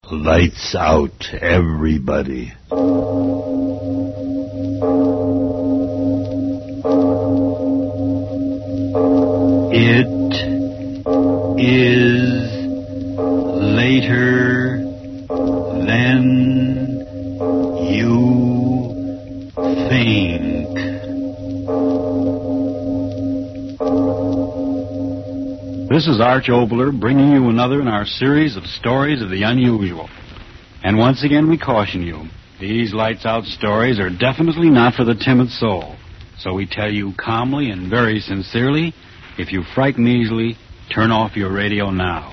Lights out, everybody. It is later than you think. This is Arch Obler bringing you another in our series of stories of the unusual. And once again we caution you, these lights-out stories are definitely not for the timid soul. So we tell you calmly and very sincerely, if you frighten easily, turn off your radio now.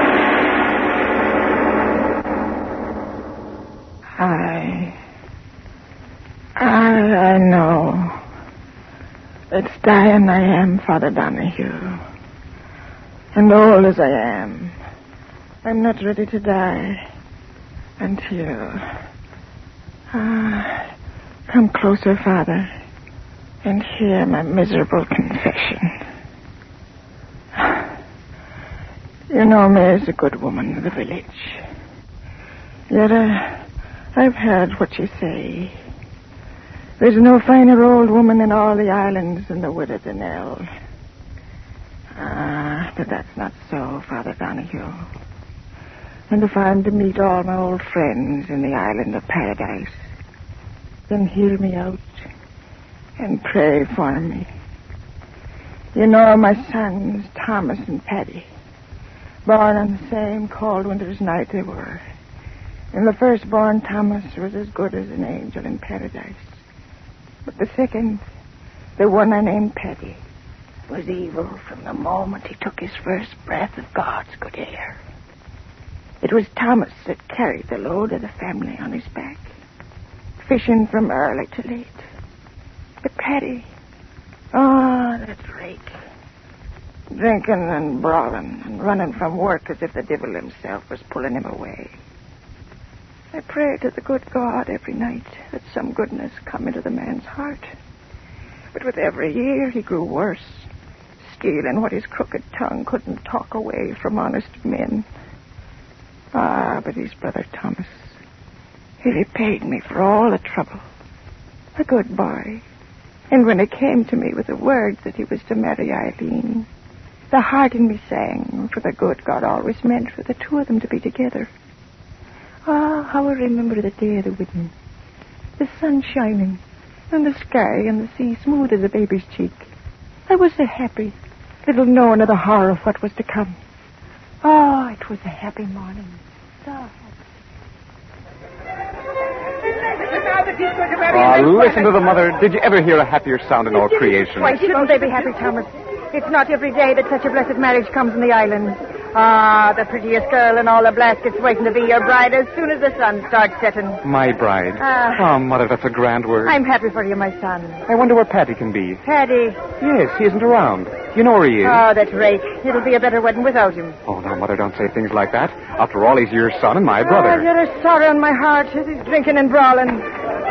I know. It's dying I am, Father Donahue. And old as I am, I'm not ready to die until... come closer, Father, and hear my miserable confession. You know me as a good woman of the village. Yet I've heard what you say. There's no finer old woman in all the islands than the widow Danelle. But that's not so, Father Donahue. And if I'm to meet all my old friends in the island of paradise, then hear me out and pray for me. You know my sons, Thomas and Paddy, born on the same cold winter's night they were. And the firstborn, Thomas, was as good as an angel in paradise. But the second, the one I named Paddy, was evil from the moment he took his first breath of God's good air. It was Thomas that carried the load of the family on his back, fishing from early to late. But Paddy, that rake, drinking and brawling and running from work as if the devil himself was pulling him away. I prayed to the good God every night that some goodness come into the man's heart. But with every year he grew worse, stealing what his crooked tongue couldn't talk away from honest men. But his brother Thomas, he repaid me for all the trouble. A good boy. And when it came to me with the word that he was to marry Eileen, the heart in me sang, for the good God always meant for the two of them to be together. How I remember the day of the wedding. The sun shining, and the sky and the sea smooth as a baby's cheek. I was so happy, little knowing of the horror of what was to come. It was a happy morning. So happy. Listen to the mother. Did you ever hear a happier sound in all creation? Why shouldn't they be happy, Thomas? It's not every day that such a blessed marriage comes in the island. The prettiest girl in all the Blaskets waiting to be your bride as soon as the sun starts setting. My bride? Mother, that's a grand word. I'm happy for you, my son. I wonder where Paddy can be. Paddy? Yes, he isn't around. You know where he is. That rake. It'll be a better wedding without him. Oh, now, Mother, don't say things like that. After all, he's your son and my brother. There's a sorrow in my heart as he's drinking and brawling.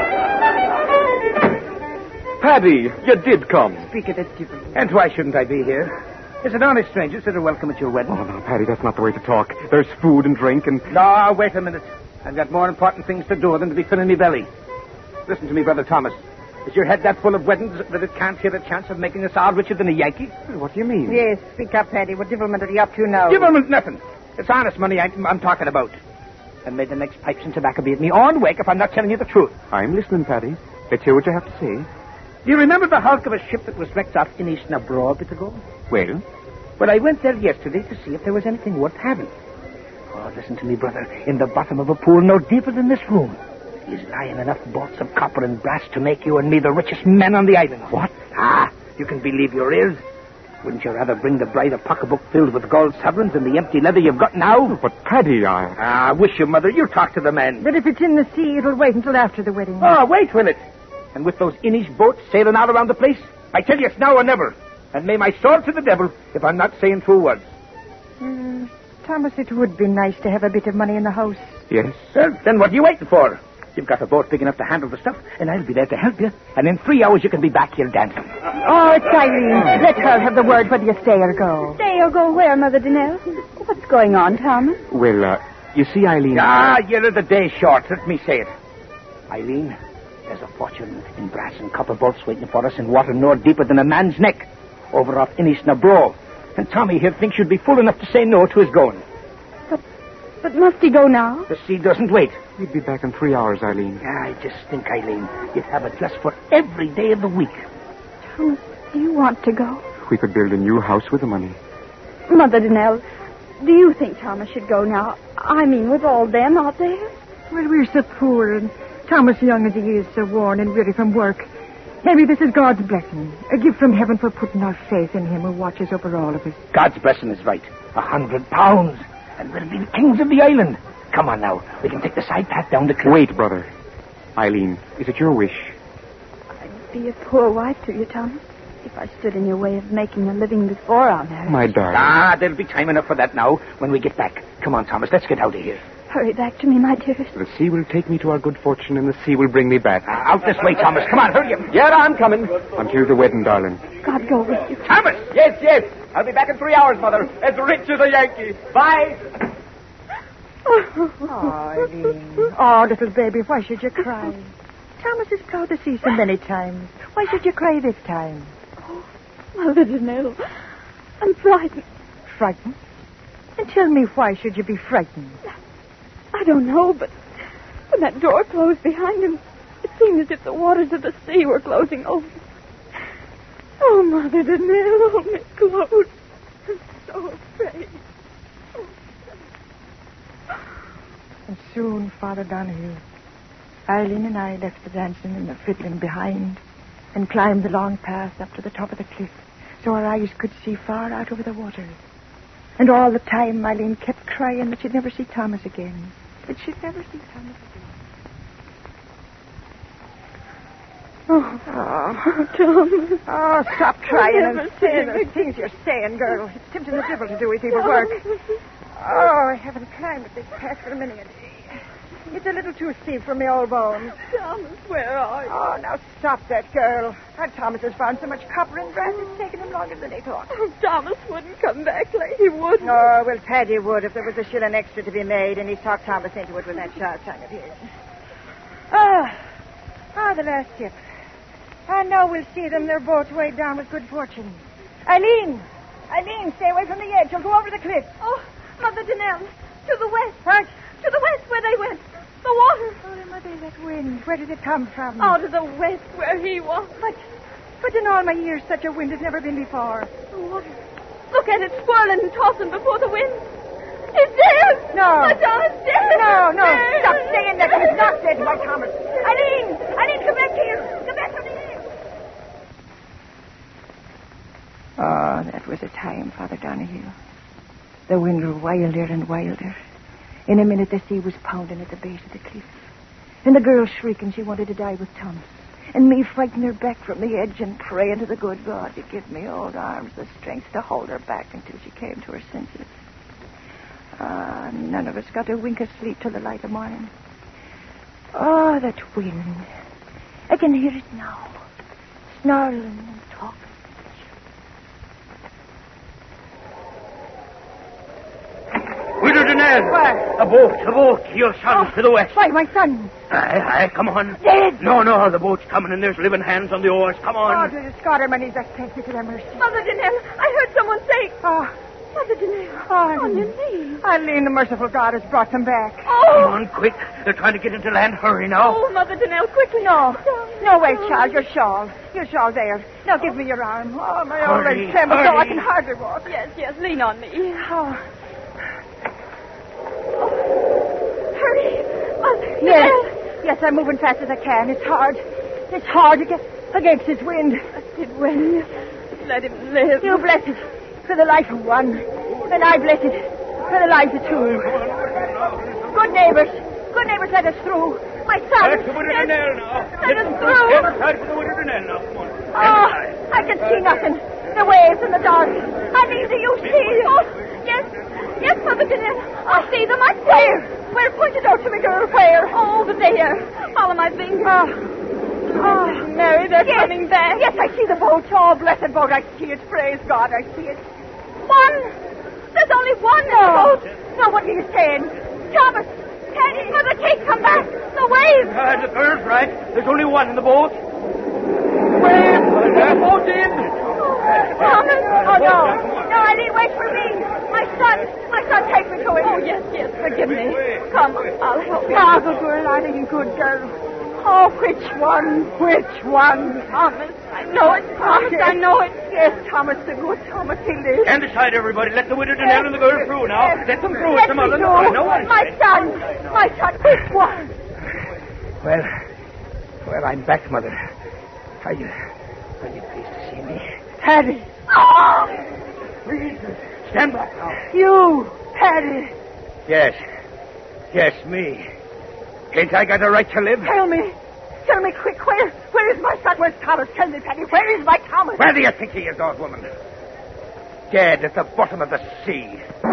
Paddy, you did come. Speak of the devil. And why shouldn't I be here? It's an honest stranger that are welcome at your wedding. Oh, no, Paddy, that's not the way to talk. There's food and drink and... No, wait a minute. I've got more important things to do than to be filling me belly. Listen to me, Brother Thomas. Is your head that full of weddings that it can't hear a chance of making us all richer than a Yankee? What do you mean? Yes, speak up, Paddy. What devilment are you up to now? Devilment nothing. It's honest money I'm talking about. And may the next pipes and tobacco be at me on wake if I'm not telling you the truth. I'm listening, Paddy. Let's hear what you have to say. Do you remember the hulk of a ship that was wrecked off in East Nabro a bit ago? Well? Well, I went there yesterday to see if there was anything worth having. Listen to me, brother. In the bottom of a pool no deeper than this room is lying enough bolts of copper and brass to make you and me the richest men on the island. What? You can believe your ears. Wouldn't you rather bring the bride a pocketbook filled with gold sovereigns than the empty leather you've got now? But, Paddy, I... wish you, Mother. You talk to the men. But if it's in the sea, it'll wait until after the wedding. Wait, will it? And with those Inish boats sailing all around the place, I tell you it's now or never. And may my sword to the devil if I'm not saying true words. Thomas, it would be nice to have a bit of money in the house. Yes? Well, then what are you waiting for? You've got a boat big enough to handle the stuff, and I'll be there to help you. And in 3 hours, you can be back here dancing. It's Eileen. Let her have the word whether you stay or go. Stay or go where, Mother Danelle? What's going on, Thomas? Well, You see, Eileen... Ah, you're the day short. Let me say it. Eileen, there's a fortune in brass and copper bolts waiting for us in water no deeper than a man's neck, over off Innisnabro. And Tommy here thinks you'd be fool enough to say no to his going. But must he go now? The sea doesn't wait. We'd be back in 3 hours, Eileen. I just think, Eileen, you'd have it just for every day of the week. Thomas, do you want to go? We could build a new house with the money. Mother Donnell, do you think Thomas should go now? I mean, with all them out there? Well, we're so poor, and Thomas, young as he is, so worn and weary from work. Maybe this is God's blessing, a gift from heaven for putting our faith in him who watches over all of us. God's blessing is right. £100. And we'll be the kings of the island. Come on now. We can take the side path down the cliff. Wait, brother. Eileen, is it your wish? I'd be a poor wife to you, Thomas, if I stood in your way of making a living before our marriage. My darling. Ah, there'll be time enough for that now when we get back. Come on, Thomas. Let's get out of here. Hurry back to me, my dearest. The sea will take me to our good fortune, and the sea will bring me back. Out this way, Thomas. Come on, hurry up. Yeah, I'm coming. Until the wedding, darling. God go with you. Thomas! Yes, yes. I'll be back in 3 hours, Mother. As rich as a Yankee. Bye. Oh, Eileen. Oh, little baby, why should you cry? Thomas is proud to see so many times. Why should you cry this time? Mother Donnell, I'm frightened. Frightened? And tell me, why should you be frightened? I don't know, but when that door closed behind him, it seemed as if the waters of the sea were closing over. Oh, Mother Donnell, hold me close. I'm so afraid. And soon, Father Donahue, Eileen and I left the dancing and the fiddling behind and climbed the long path up to the top of the cliff so our eyes could see far out over the water. And all the time, Eileen kept crying that she'd never see Thomas again. That she'd never see Thomas again. Oh, Thomas. Oh, stop crying I'll and never saying see the things you're saying, girl. It's tempting the devil to do his evil work. Oh, I haven't climbed up this path for a minute. It's a little too steep for me old bones. Thomas, where are you? Oh, now stop that, girl. Our Thomas has found so much copper and brass, it's taken him longer than he thought. Oh, Thomas wouldn't come back like he would. Oh, well, Paddy would if there was a shilling extra to be made, and he talked Thomas into it with that sharp tongue of his. The last ship. I know we'll see them. They're both weighed down with good fortune. Eileen, stay away from the edge. You'll go over the cliff. Oh, Mother Donnell, to the west. What? To the west where they went. The water. Oh, Mother, that wind. Where did it come from? Out of the west where he was. But in all my years, such a wind has never been before. The water. Look at it swirling and tossing before the wind. He's dead. No. My Thomas dead. No. Dead. Stop saying that. He's not dead, my Thomas. Eileen, come back here. Come back to me. Oh, that was a time, Father Donahue. The wind grew wilder and wilder. In a minute, the sea was pounding at the base of the cliff. And the girl shrieking she wanted to die with Thomas. And me fighting her back from the edge and praying to the good God to give me old arms the strength to hold her back until she came to her senses. None of us got a wink of sleep till the light of morning. Oh, that wind. I can hear it now. Snarling and talking. Widow Donnell. What? A boat. Your son to the west. Why, my son? Aye, come on. Dead? No, the boat's coming and there's living hands on the oars. Come Oh, on. to the Scotterman, I thank you for their mercy. Mother Donnell, I heard someone say. Oh, Mother Donnell. Oh, on your knees. Eileen, the merciful God has brought them back. Come Oh. on, quick. They're trying to get into land. Hurry now. Oh, Mother Donnell, quickly. No, wait, child, your shawl. Your shawl there. Now give me your arm. Oh, my old Hurry, leg trembles so I hurry. can hardly walk. Yes, lean on me. Oh, Hurry. Mother yes. Donnell. Yes, I'm moving fast as I can. It's hard to get against this wind. Did when? Let him live. You bless it for the life of one. And I bless it for the life of two. Good neighbors, let us through. My son. That's the Widow Donnell now. Let us through. Side for the Widow Donnell now. Come on. Oh, I can see nothing. The waves in the dark. Eileen, do you see? Oh, yes, Mother Donnell. I see them. I see. Where? Point it out to me, girl. Where? Oh, over there. Follow my finger. Oh, Mary, they're coming back. Yes, I see the boat. Oh, blessed boat. I see it. Praise God, I see it. One. There's only one No. boat. No, what are you saying? Thomas! Teddy! Mother Kate, come back! The waves! The bird's right. There's only one in the boat. Wave! Get the boat in! Thomas! Oh, no. No, Eddie, wait for me. My son, take me to him. Oh, yes, forgive me. Come, I'll help you. Father, girl, I think good girl. Oh, which one? Thomas, I know it, Thomas, I know it. Yes, Thomas, the good Thomas, he lives. Stand aside, everybody. Let the widow Danelle and the girl through now. Let them through. Let Some me other. through. No one. My son, which one? Well, I'm back, Mother. Are you pleased to see me? Paddy. Oh! Please, stand back now. You, Paddy. Yes, me. Ain't I got a right to live? Tell me quick, where is my son? Where's Thomas? Tell me, Paddy, where is my Thomas? Where do you think he is, old woman? Dead at the bottom of the sea.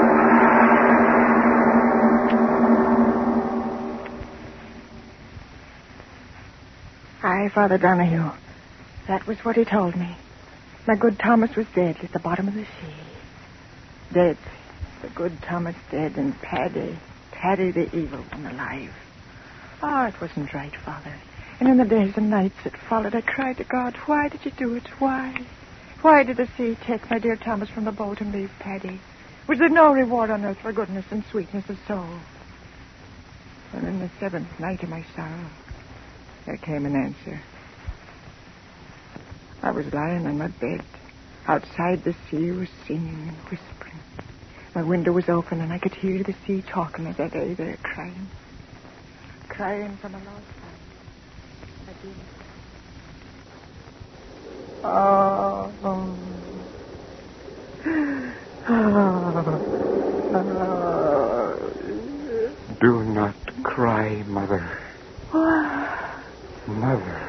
Aye, Father Donahue. That was what he told me. My good Thomas was dead at the bottom of the sea. Dead. The good Thomas dead, and Paddy the evil one, alive. Oh, it wasn't right, Father. And in the days and nights that followed, I cried to God, why did you do it? Why? Why did the sea take my dear Thomas from the boat and leave Paddy? Was there no reward on earth for goodness and sweetness of soul? And in the seventh night of my sorrow, there came an answer. I was lying on my bed. Outside, the sea was singing and whispering. My window was open, and I could hear the sea talking as I lay there crying. Crying from a lost life. I did. Do not cry, Mother. Mother.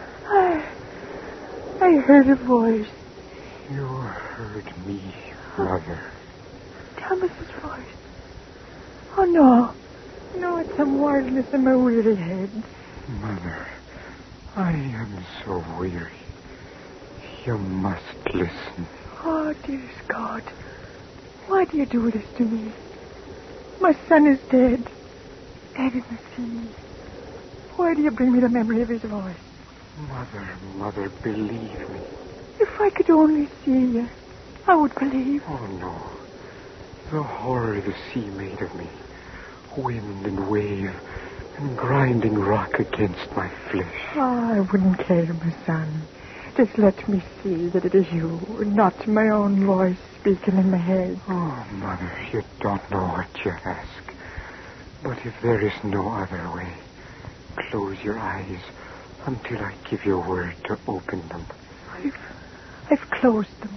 I heard a voice. You heard me, Mother. Thomas's voice. Oh, no. No, it's some wildness in my weary head. Mother, I am so weary. You must listen. Oh, dearest God. Why do you do this to me? My son is dead. Dead in the sea. Why do you bring me the memory of his voice? Mother, believe me. If I could only see you, I would believe. Oh, no. The horror the sea made of me. Wind and wave and grinding rock against my flesh. Oh, I wouldn't care, my son. Just let me see that it is you, not my own voice speaking in my head. Oh, Mother, you don't know what you ask. But if there is no other way, close your eyes until I give you a word to open them. I've closed them.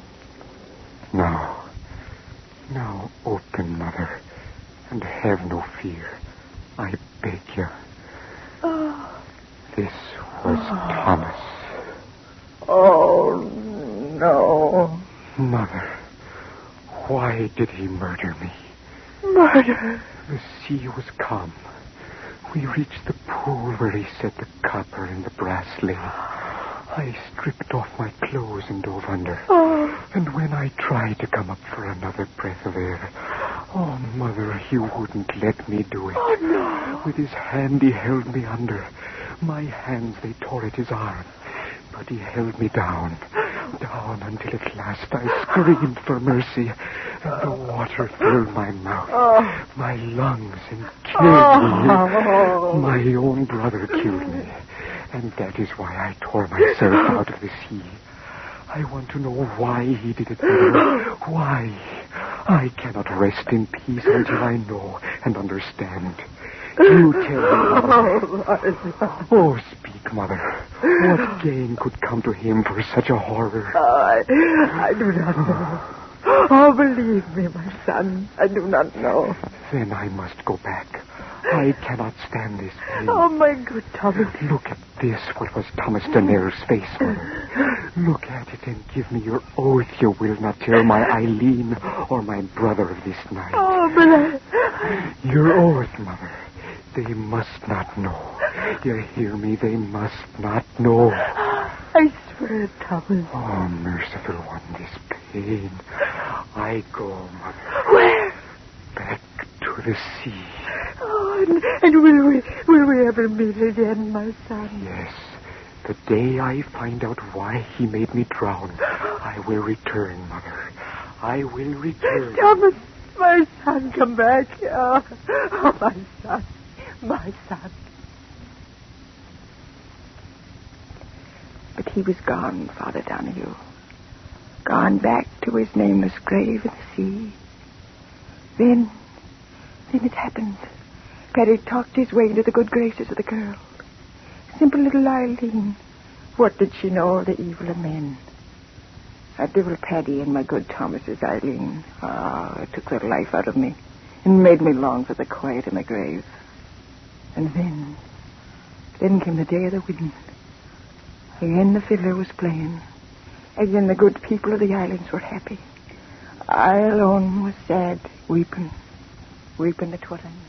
Now open, Mother, and have no fear. I beg you. Oh. This was Thomas. Oh, no. Mother, why did he murder me? Murder? The sea was calm. We reached the pool where he set the copper and the brass lay. I stripped off my clothes and dove under. Oh. And when I tried to come up for another breath of air, oh, Mother, he wouldn't let me do it. Oh, no. With his hand, he held me under. My hands, they tore at his arm. But he held me down until at last I screamed for mercy, and the water filled my mouth, my lungs, and killed me. My own brother killed me, and that is why I tore myself out of the sea. I want to know why he did it, Mother. Why? I cannot rest in peace until I know and understand. You tell me, Mother. Oh, speak, Mother. What gain could come to him for such a horror? I do not know. Oh, believe me, my son. I do not know. Then I must go back. I cannot stand this pain. Oh, my good Thomas. Look at this, what was Thomas Danelle's face, Mother. Look at it and give me your oath you will not tell my Eileen or my brother of this night. Oh, but Your oath, Mother. They must not know. You hear me? They must not know. I swear, Thomas. Oh, merciful one, this pain. I go, Mother. Where? Back to the sea. Oh, And will we ever meet again, my son? Yes. The day I find out why he made me drown, I will return, Mother. I will return. Thomas, my son, come back. Oh, my son. My son. But he was gone, Father Donahue. Gone back to his nameless grave in the sea. Then it happened. Paddy talked his way into the good graces of the girl. Simple little Eileen. What did she know of the evil of men? That devil Paddy and my good Thomas's Eileen. It took the life out of me and made me long for the quiet of my grave. And then came the day of the wedding. Again the fiddler was playing. Again the good people of the islands were happy. I alone was sad, weeping at what I knew.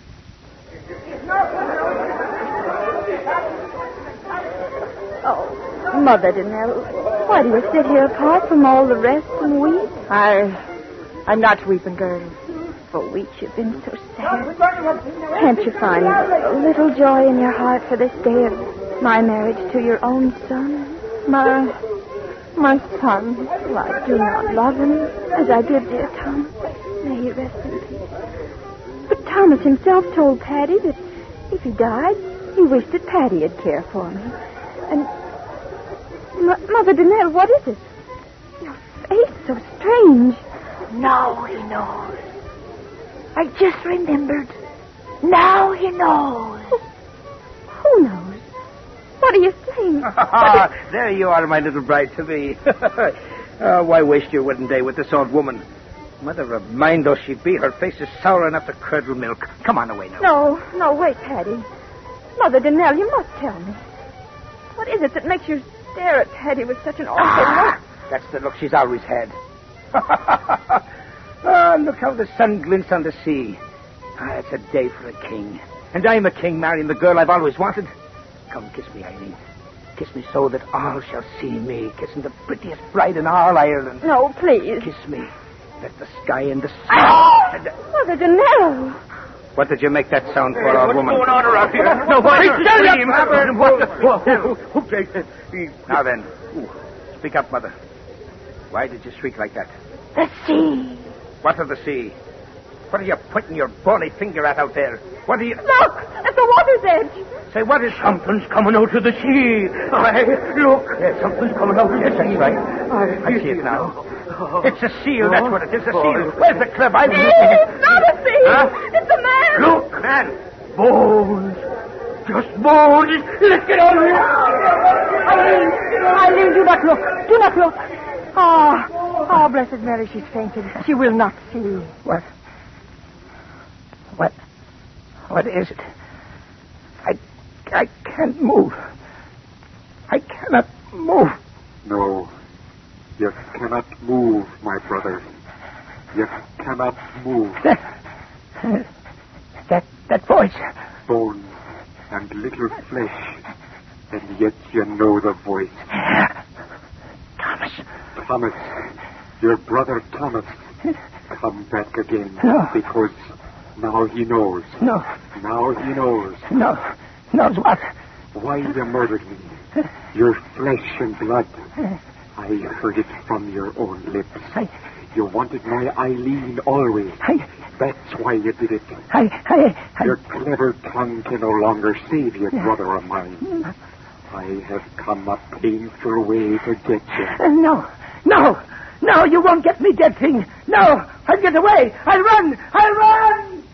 Oh, Mother Danelle, why do you sit here apart from all the rest and weep? I'm not weeping, girl. For weeks you've been so sad. Can't you find a little joy in your heart for this day of my marriage to your own son? My son. Well, I do not love him as I did dear Thomas. May he rest in peace. But Thomas himself told Paddy that if he died, he wished that Paddy'd care for me. And, Mother Danelle, what is it? Your face so strange. Now he knows. I just remembered. Now he knows. Who knows? What are you saying? There you are, my little bride-to-be. Why waste your wedding day with this old woman? Mother of mine though she be, her face is sour enough to curdle milk. Come on away now. No, wait, Paddy. Mother Danelle, you must tell me. What is it that makes you stare at Paddy with such an awful look? That's the look she's always had. Look how the sun glints on the sea. It's a day for a king. And I'm a king marrying the girl I've always wanted. Come, kiss me, Eileen. Kiss me so that all shall see me kissing the prettiest bride in all Ireland. No, please. Kiss me. Let the sky and the sea... Mother Danelle! What did you make that sound for, old woman? What's going on around here? No, Now then, speak up, Mother. Why did you shriek like that? The sea. What of the sea? What are you pointing your bony finger at out there? What are you... Look! At the water's edge! Say, what is... Something's coming out of the sea. Look. Yes, something's coming out. Yes, that's right. I see it now. It's a seal, that's what it is, a seal. Where's the club? I'm looking at... It's not a sea! Huh? It's a man! Look, man. Bones. Just bones. Let's get out of here. Eileen, do not look. Do not look. Oh, Blessed Mary, she's fainted. She will not see. What is it? I can't move. I cannot move. No, you cannot move, my brother. You cannot move. That voice. Bone and little flesh, and yet you know the voice. Thomas, your brother Thomas, come back again. No. Because now he knows. No. Now he knows. No. Knows what? Why you murdered me. Your flesh and blood. I heard it from your own lips. You wanted my Eileen always. That's why you did it. Your clever tongue can no longer save you, brother of mine. I have come a painful way to get you. No, you won't get me, dead thing. No, I'll get away. I'll run.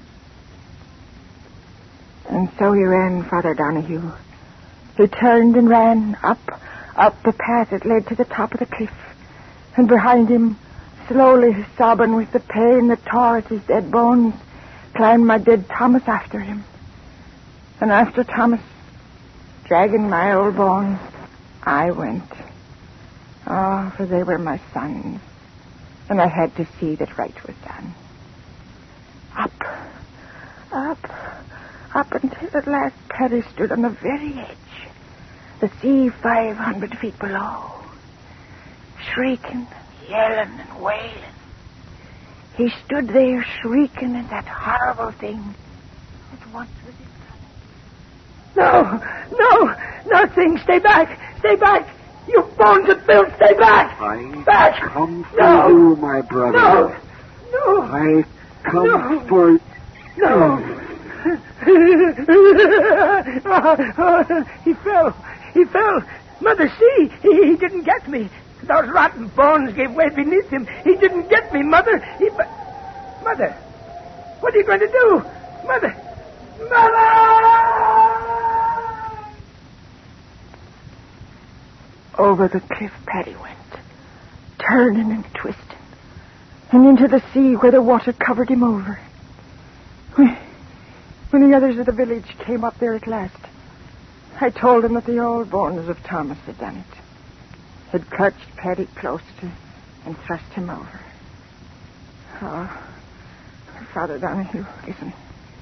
And so he ran, Father Donahue. He turned and ran up the path that led to the top of the cliff. And behind him, slowly sobbing with the pain that tore at his dead bones, climbed my dead Thomas after him. And after Thomas, dragging my old bones, I went. For they were my sons, and I had to see that right was done. Up until at last Paddy stood on the very edge, the sea 500 feet below, shrieking, yelling, and wailing. He stood there shrieking at that horrible thing that once with his son. No, nothing. Stay back. Stay back. You bones of filth, stay back. I back. come for you, my brother. No. I come for you. No. He fell. Mother, see, he didn't get me. Those rotten bones gave way beneath him. He didn't get me, Mother. Mother, what are you going to do? Mother! Over the cliff Paddy went, turning and twisting, and into the sea where the water covered him over. When the others of the village came up there at last, I told them that the old bones of Thomas had done it, had clutched Paddy close to and thrust him over. Oh, Father Donahue, listen.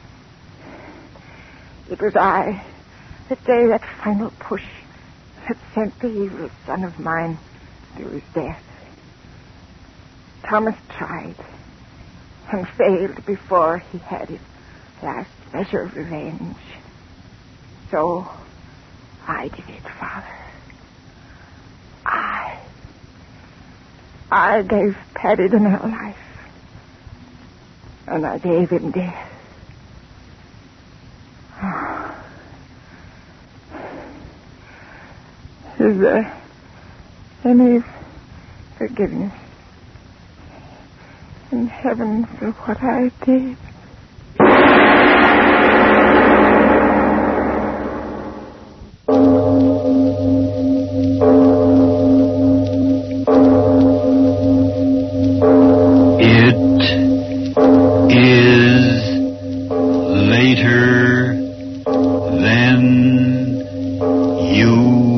It was I that gave that final push that sent the evil son of mine to his death. Thomas tried and failed before he had his last measure of revenge. So I did it, Father. I gave Paddy the now life, and I gave him death. Is there any forgiveness in heaven for what I did? Later than you